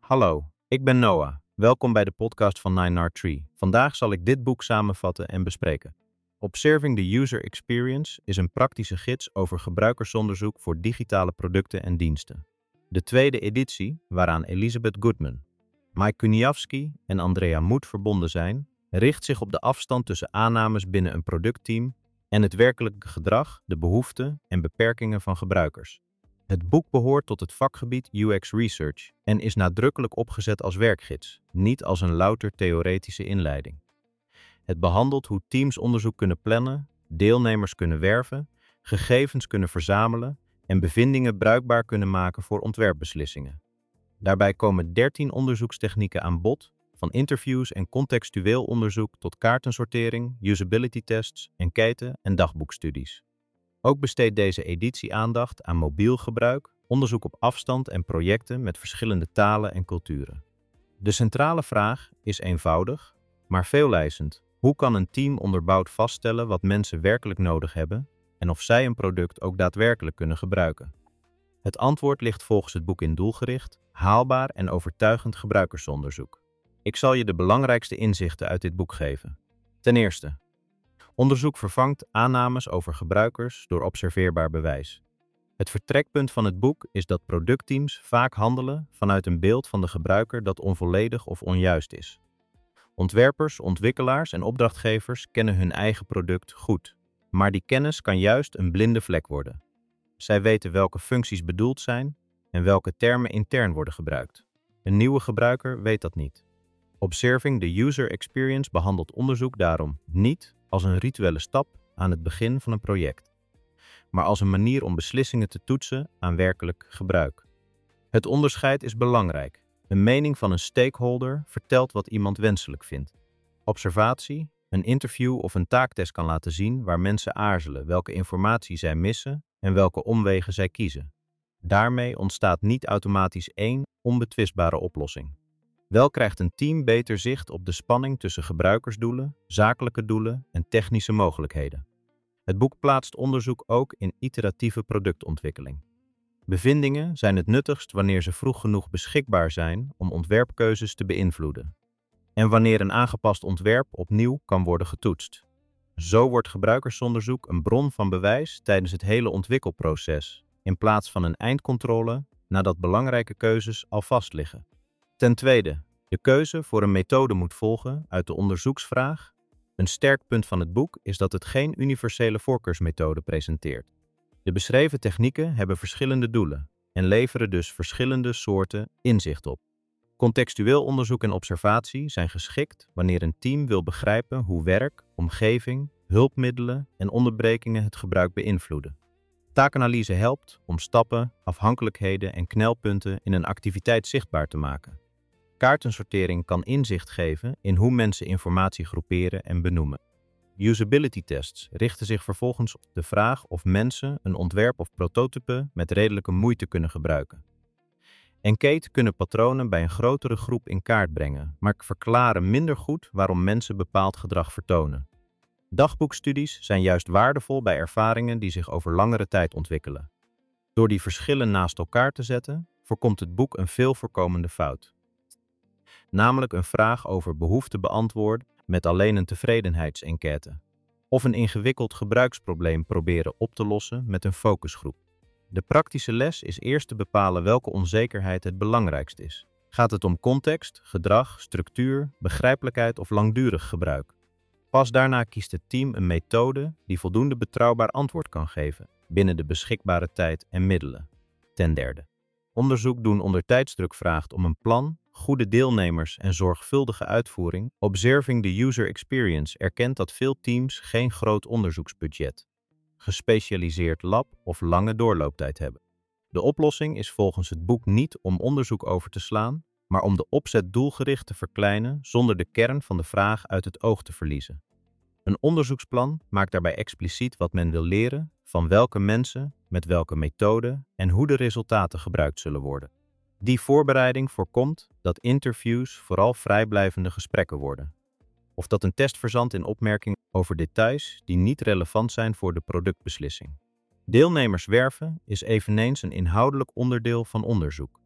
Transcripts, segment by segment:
Hallo, ik ben Noah. Welkom bij de podcast van 9R3. Vandaag zal ik dit boek samenvatten en bespreken. Observing the User Experience is een praktische gids over gebruikersonderzoek voor digitale producten en diensten. De tweede editie, waaraan Elizabeth Goodman, Mike Kuniavsky en Andrea Moot verbonden zijn, richt zich op de afstand tussen aannames binnen een productteam en het werkelijke gedrag, de behoeften en beperkingen van gebruikers. Het boek behoort tot het vakgebied UX Research en is nadrukkelijk opgezet als werkgids, niet als een louter theoretische inleiding. Het behandelt hoe teams onderzoek kunnen plannen, deelnemers kunnen werven, gegevens kunnen verzamelen en bevindingen bruikbaar kunnen maken voor ontwerpbeslissingen. Daarbij komen 13 onderzoekstechnieken aan bod, van interviews en contextueel onderzoek tot kaartensortering, usability tests, enquête en dagboekstudies. Ook besteedt deze editie aandacht aan mobiel gebruik, onderzoek op afstand en projecten met verschillende talen en culturen. De centrale vraag is eenvoudig, maar veeleisend. Hoe kan een team onderbouwd vaststellen wat mensen werkelijk nodig hebben en of zij een product ook daadwerkelijk kunnen gebruiken? Het antwoord ligt volgens het boek in doelgericht, haalbaar en overtuigend gebruikersonderzoek. Ik zal je de belangrijkste inzichten uit dit boek geven. Ten eerste, onderzoek vervangt aannames over gebruikers door observeerbaar bewijs. Het vertrekpunt van het boek is dat productteams vaak handelen vanuit een beeld van de gebruiker dat onvolledig of onjuist is. Ontwerpers, ontwikkelaars en opdrachtgevers kennen hun eigen product goed, maar die kennis kan juist een blinde vlek worden. Zij weten welke functies bedoeld zijn en welke termen intern worden gebruikt. Een nieuwe gebruiker weet dat niet. Observing the User Experience behandelt onderzoek daarom niet als een rituele stap aan het begin van een project, maar als een manier om beslissingen te toetsen aan werkelijk gebruik. Het onderscheid is belangrijk. Een mening van een stakeholder vertelt wat iemand wenselijk vindt. Observatie, een interview of een taaktest kan laten zien waar mensen aarzelen, welke informatie zij missen en welke omwegen zij kiezen. Daarmee ontstaat niet automatisch één onbetwistbare oplossing. Wel krijgt een team beter zicht op de spanning tussen gebruikersdoelen, zakelijke doelen en technische mogelijkheden. Het boek plaatst onderzoek ook in iteratieve productontwikkeling. Bevindingen zijn het nuttigst wanneer ze vroeg genoeg beschikbaar zijn om ontwerpkeuzes te beïnvloeden. En wanneer een aangepast ontwerp opnieuw kan worden getoetst. Zo wordt gebruikersonderzoek een bron van bewijs tijdens het hele ontwikkelproces, in plaats van een eindcontrole nadat belangrijke keuzes al vast liggen. Ten tweede, de keuze voor een methode moet volgen uit de onderzoeksvraag. Een sterk punt van het boek is dat het geen universele voorkeursmethode presenteert. De beschreven technieken hebben verschillende doelen en leveren dus verschillende soorten inzicht op. Contextueel onderzoek en observatie zijn geschikt wanneer een team wil begrijpen hoe werk, omgeving, hulpmiddelen en onderbrekingen het gebruik beïnvloeden. Taakanalyse helpt om stappen, afhankelijkheden en knelpunten in een activiteit zichtbaar te maken. Kaartensortering kan inzicht geven in hoe mensen informatie groeperen en benoemen. Usability tests richten zich vervolgens op de vraag of mensen een ontwerp of prototype met redelijke moeite kunnen gebruiken. Enquête kunnen patronen bij een grotere groep in kaart brengen, maar verklaren minder goed waarom mensen bepaald gedrag vertonen. Dagboekstudies zijn juist waardevol bij ervaringen die zich over langere tijd ontwikkelen. Door die verschillen naast elkaar te zetten, voorkomt het boek een veel voorkomende fout. Namelijk een vraag over behoefte beantwoorden met alleen een tevredenheidsenquête. Of een ingewikkeld gebruiksprobleem proberen op te lossen met een focusgroep. De praktische les is eerst te bepalen welke onzekerheid het belangrijkst is. Gaat het om context, gedrag, structuur, begrijpelijkheid of langdurig gebruik? Pas daarna kiest het team een methode die voldoende betrouwbaar antwoord kan geven binnen de beschikbare tijd en middelen. Ten derde, onderzoek doen onder tijdsdruk vraagt om een plan, goede deelnemers en zorgvuldige uitvoering. Observing the User Experience erkent dat veel teams geen groot onderzoeksbudget, gespecialiseerd lab of lange doorlooptijd hebben. De oplossing is volgens het boek niet om onderzoek over te slaan, maar om de opzet doelgericht te verkleinen zonder de kern van de vraag uit het oog te verliezen. Een onderzoeksplan maakt daarbij expliciet wat men wil leren, van welke mensen, met welke methode en hoe de resultaten gebruikt zullen worden. Die voorbereiding voorkomt dat interviews vooral vrijblijvende gesprekken worden, of dat een test verzandt in opmerkingen over details die niet relevant zijn voor de productbeslissing. Deelnemers werven is eveneens een inhoudelijk onderdeel van onderzoek.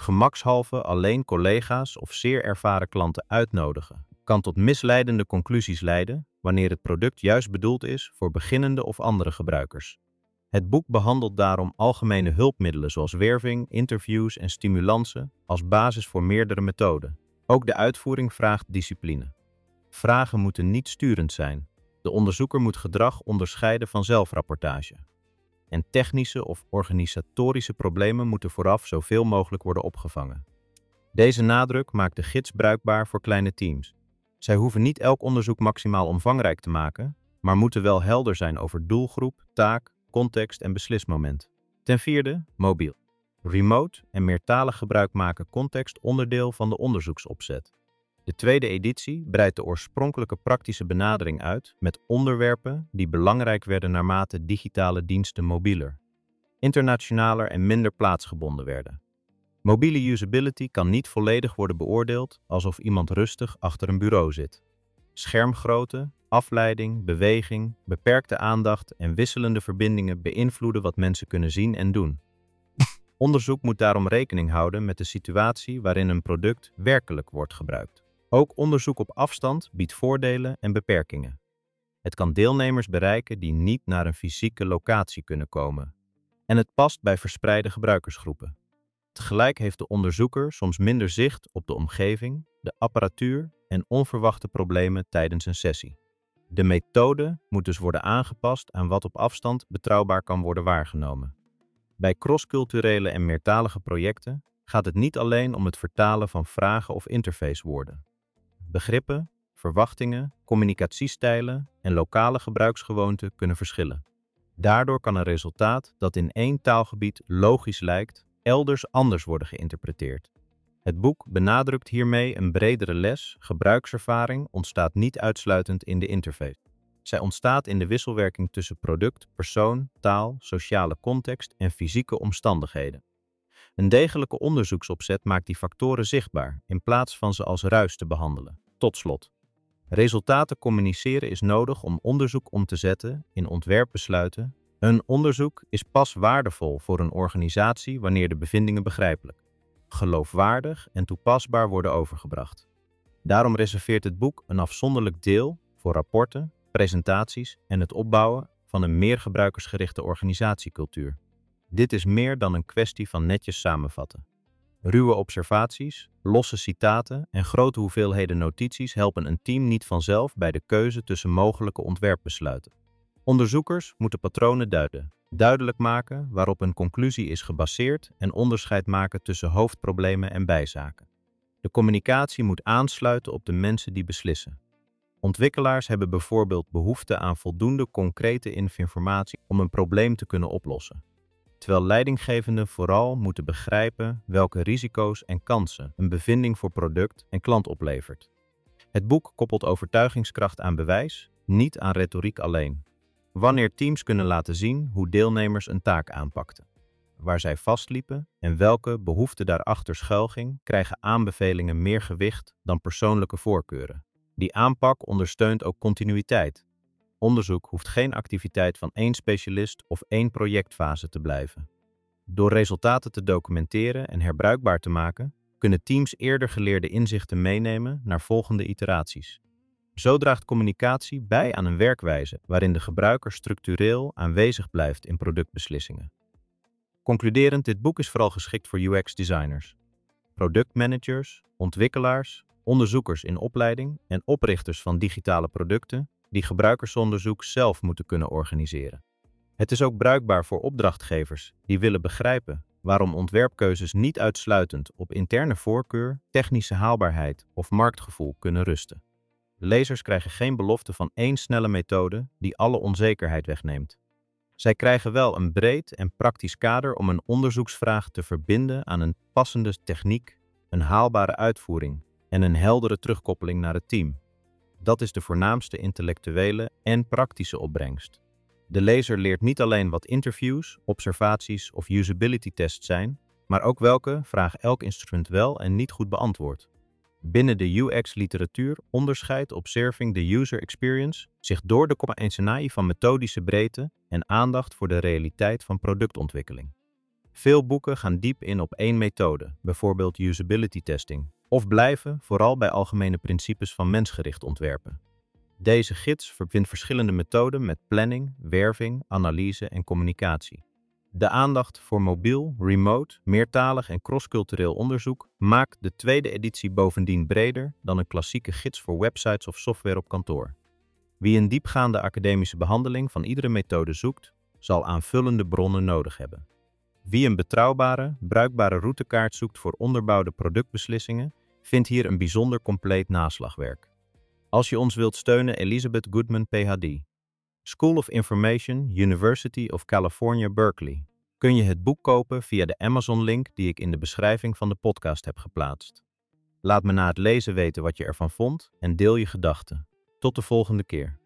Gemakshalve alleen collega's of zeer ervaren klanten uitnodigen kan tot misleidende conclusies leiden wanneer het product juist bedoeld is voor beginnende of andere gebruikers. Het boek behandelt daarom algemene hulpmiddelen zoals werving, interviews en stimulansen als basis voor meerdere methoden. Ook de uitvoering vraagt discipline. Vragen moeten niet sturend zijn. De onderzoeker moet gedrag onderscheiden van zelfrapportage. En technische of organisatorische problemen moeten vooraf zoveel mogelijk worden opgevangen. Deze nadruk maakt de gids bruikbaar voor kleine teams. Zij hoeven niet elk onderzoek maximaal omvangrijk te maken, maar moeten wel helder zijn over doelgroep, taak, context en beslismoment. Ten vierde, mobiel. Remote en meertalig gebruik maken context onderdeel van de onderzoeksopzet. De tweede editie breidt de oorspronkelijke praktische benadering uit met onderwerpen die belangrijk werden naarmate digitale diensten mobieler, internationaler en minder plaatsgebonden werden. Mobiele usability kan niet volledig worden beoordeeld alsof iemand rustig achter een bureau zit. Schermgrootte, afleiding, beweging, beperkte aandacht en wisselende verbindingen beïnvloeden wat mensen kunnen zien en doen. Onderzoek moet daarom rekening houden met de situatie waarin een product werkelijk wordt gebruikt. Ook onderzoek op afstand biedt voordelen en beperkingen. Het kan deelnemers bereiken die niet naar een fysieke locatie kunnen komen. En het past bij verspreide gebruikersgroepen. Tegelijk heeft de onderzoeker soms minder zicht op de omgeving, de apparatuur en onverwachte problemen tijdens een sessie. De methode moet dus worden aangepast aan wat op afstand betrouwbaar kan worden waargenomen. Bij crossculturele en meertalige projecten gaat het niet alleen om het vertalen van vragen of interfacewoorden. Begrippen, verwachtingen, communicatiestijlen en lokale gebruiksgewoonten kunnen verschillen. Daardoor kan een resultaat dat in één taalgebied logisch lijkt, elders anders worden geïnterpreteerd. Het boek benadrukt hiermee een bredere les: gebruikservaring ontstaat niet uitsluitend in de interface. Zij ontstaat in de wisselwerking tussen product, persoon, taal, sociale context en fysieke omstandigheden. Een degelijke onderzoeksopzet maakt die factoren zichtbaar, in plaats van ze als ruis te behandelen. Tot slot. Resultaten communiceren is nodig om onderzoek om te zetten in ontwerpbesluiten. Een onderzoek is pas waardevol voor een organisatie wanneer de bevindingen begrijpelijk, geloofwaardig en toepasbaar worden overgebracht. Daarom reserveert het boek een afzonderlijk deel voor rapporten, presentaties en het opbouwen van een meer gebruikersgerichte organisatiecultuur. Dit is meer dan een kwestie van netjes samenvatten. Ruwe observaties, losse citaten en grote hoeveelheden notities helpen een team niet vanzelf bij de keuze tussen mogelijke ontwerpbesluiten. Onderzoekers moeten patronen duiden, duidelijk maken waarop een conclusie is gebaseerd en onderscheid maken tussen hoofdproblemen en bijzaken. De communicatie moet aansluiten op de mensen die beslissen. Ontwikkelaars hebben bijvoorbeeld behoefte aan voldoende concrete informatie om een probleem te kunnen oplossen, terwijl leidinggevenden vooral moeten begrijpen welke risico's en kansen een bevinding voor product en klant oplevert. Het boek koppelt overtuigingskracht aan bewijs, niet aan retoriek alleen. Wanneer teams kunnen laten zien hoe deelnemers een taak aanpakten, waar zij vastliepen en welke behoefte daarachter schuilging, krijgen aanbevelingen meer gewicht dan persoonlijke voorkeuren. Die aanpak ondersteunt ook continuïteit. Onderzoek hoeft geen activiteit van één specialist of één projectfase te blijven. Door resultaten te documenteren en herbruikbaar te maken, kunnen teams eerder geleerde inzichten meenemen naar volgende iteraties. Zo draagt communicatie bij aan een werkwijze waarin de gebruiker structureel aanwezig blijft in productbeslissingen. Concluderend, dit boek is vooral geschikt voor UX-designers, productmanagers, ontwikkelaars, onderzoekers in opleiding en oprichters van digitale producten die gebruikersonderzoek zelf moeten kunnen organiseren. Het is ook bruikbaar voor opdrachtgevers die willen begrijpen waarom ontwerpkeuzes niet uitsluitend op interne voorkeur, technische haalbaarheid of marktgevoel kunnen rusten. Lezers krijgen geen belofte van één snelle methode die alle onzekerheid wegneemt. Zij krijgen wel een breed en praktisch kader om een onderzoeksvraag te verbinden aan een passende techniek, een haalbare uitvoering en een heldere terugkoppeling naar het team. Dat is de voornaamste intellectuele en praktische opbrengst. De lezer leert niet alleen wat interviews, observaties of usability tests zijn, maar ook welke vraag elk instrument wel en niet goed beantwoordt. Binnen de UX-literatuur onderscheidt Observing the User Experience zich door de combinatie van methodische breedte en aandacht voor de realiteit van productontwikkeling. Veel boeken gaan diep in op één methode, bijvoorbeeld usability testing, of blijven vooral bij algemene principes van mensgericht ontwerpen. Deze gids verbindt verschillende methoden met planning, werving, analyse en communicatie. De aandacht voor mobiel, remote, meertalig en crosscultureel onderzoek maakt de tweede editie bovendien breder dan een klassieke gids voor websites of software op kantoor. Wie een diepgaande academische behandeling van iedere methode zoekt, zal aanvullende bronnen nodig hebben. Wie een betrouwbare, bruikbare routekaart zoekt voor onderbouwde productbeslissingen, vindt hier een bijzonder compleet naslagwerk. Als je ons wilt steunen, Elizabeth Goodman, PhD. School of Information, University of California, Berkeley. Kun je het boek kopen via de Amazon-link die ik in de beschrijving van de podcast heb geplaatst. Laat me na het lezen weten wat je ervan vond en deel je gedachten. Tot de volgende keer.